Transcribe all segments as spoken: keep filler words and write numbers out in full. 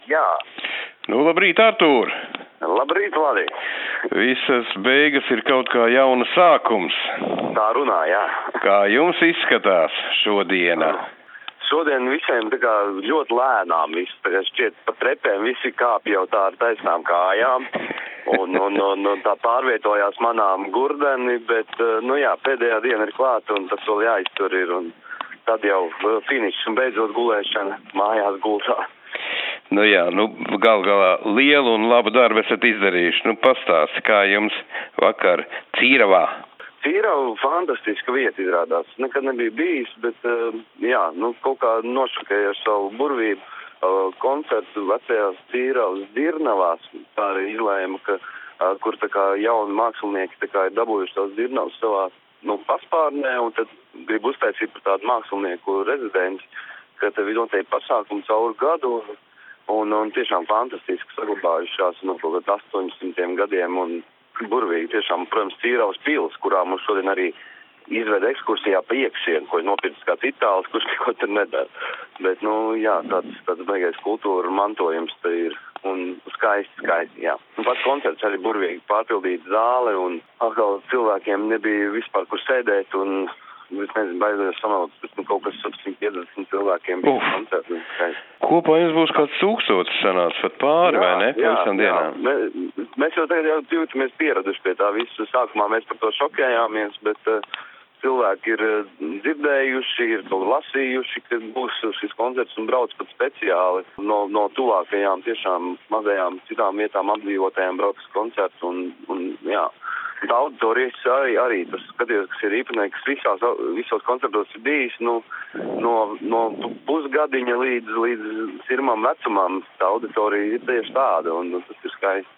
Jā. Nu, labrīt, Artūr. Labrīt, Vladi. Visas beigas ir kaut kā jauna sākums. Tā runā, jā. Kā jums izskatās šodiena? Šodien visiem tā kā ļoti lēnām, viss, tā kā šķiet pa trepēm visi kāpj jau tā ar taisnām kājām. Un, un, un, un tā pārvietojās manām gurdeni, bet, nu jā, pēdējā diena ir klāta un tas vēl jāiztur ir. Un tad jau finišs un beidzot gulēšana mājās gultā. Nu jā, nu gal galā lielu un labu darbu esat izdarījuši. Nu pastāsti, kā jums vakar Cīravā? Cīrava fantastiska vieta izrādās. Nekad nebija bijis, bet jā, nu kaut kā nošokēja ar savu burvību. Koncertu vecajās Cīravas Dirnavās. Tā arī izlēma, ka, kur tā kā jauni mākslinieki tā kā ir dabūjuši tās Dirnavas savā, nu, paspārnē, un tad grib uztaisīt par tādu mākslinieku rezidenci, ka tev ir noteikti pasākumi cauri gadu, un, un tiešām fantastiski saglabājušās no kaut kādā astoņsimtiem gadiem, un burvīgi tiešām, protams, Cīravas pils, kurā mums šodien arī izveda ekskursijā pa iekšienu, ko ir nopircis kāds itālis, kurš neko tur nedara. Bet, nu, jā, tāds, tāds beigais kultūra mantojums te ir, un skaisti, skaisti, jā. Un pats koncerts arī burvīgi pārpildīta zāle, un atkal cilvēkiem nebija vispār, kur sēdēt, un es nezinu, baidos samalot, bet nu, kaut kas ap simt piecdesmit cilvēkiem bija koncerts. Kopā jums būs kāds tūkstotis sanāca pat pāri, jā, vai ne? Jā, jā, jā. Mē, mēs jau tagad jau jūtamies pieraduši pie tā visu. Sākumā mēs par to šokējāmies, bet uh, cilvēki ir uh, dzirdējuši, ir to lasījuši, ka būs šis koncerts un brauc pat speciāli no, no tuvākajām tiešām mazajām citām vietām apdzīvotajām brauc koncerts un, un jā. Tā auditorijas arī, arī tas skatījos, kas ir īpatnēji, kas visās, visos koncertos ir bijis, nu, no, no pusgadiņa līdz, līdz sirmam vecumam. Tā auditorija ir tieši tāda, un nu, tas ir skaisti.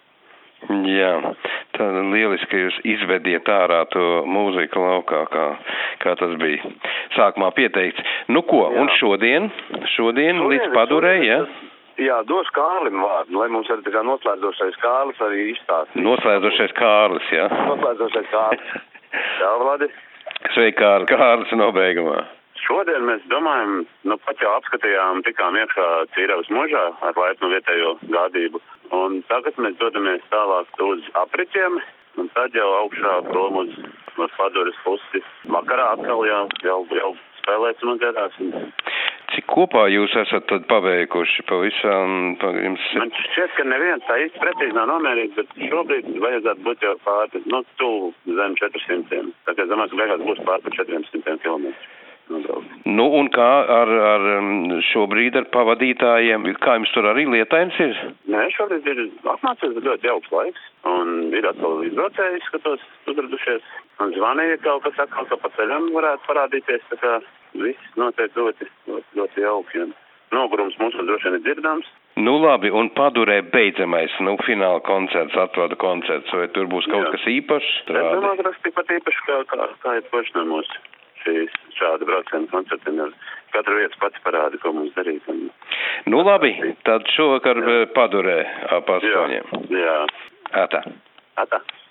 Jā, tā lieliski, ka jūs izvediet ārā to mūziku laukā, kā, kā tas bija sākumā pieteikts. Nu ko, jā. Un šodien, šodien, šodien līdz padurē, jā? Ja? Jā, došu Kārlim vārdu, lai mums arī tā kā noslēdzošais Kārlis arī izstāsta. Noslēdzošais Kārlis, jā? Noslēdzošais Kārlis. Jā, Vladi. Sveiki, Kārli. Kārlis nobeigumā. Šodien mēs domājam, nu pat jau apskatījām, tikām iekšā Cīravas mužā ar laipnu vietējo gādību. Un tagad mēs dodamies tālāk uz apriķiem, un tad jau augšā prom uz, uz Paduras pusi. Vakarā atkal jau, jau, jau spēlēsim un dziedāsim. Cik kopā jūs esat tad paveikuši pavisam? Pa jums... Man šķiet, ka neviens tā īsti precīzi nav nomērīts, bet šobrīd vajadzētu būt jau pār, nu, tuvu zem četrsimtiem. Tā kā domāju, ka beigās būs pār par četriem simtiem kilometru. Nu, un kā ar, ar šobrīd ar pavadītājiem? Kā jums tur arī lietains ir? Nē, šobrīd ir apmācies ļoti jauks laiks, un ir atkal līdzbraucēji, skatos, uzradušies. Un zvanīja kaut kas atkal, ka pa ceļam varētu parādīties, tā kā viss notiek ļoti, ļoti, ļoti jauki. Nogurums mums droši vien ir dzirdams. Nu labi, un Padurē beidzamais, nu, fināla koncerts, atvada koncerts, vai tur būs kaut Jā. Kas īpašs? Es domāju, ka tas tikpat īpaši, kā, kā, kā ir pošanamos šīs šāda brauciena koncertiem. Katru vietas pats parāda, ko mums darīt. Un... Nu labi, tad šovakar Jā. Padurē ap astoņiem. Jā. Jā. Atā. Atā.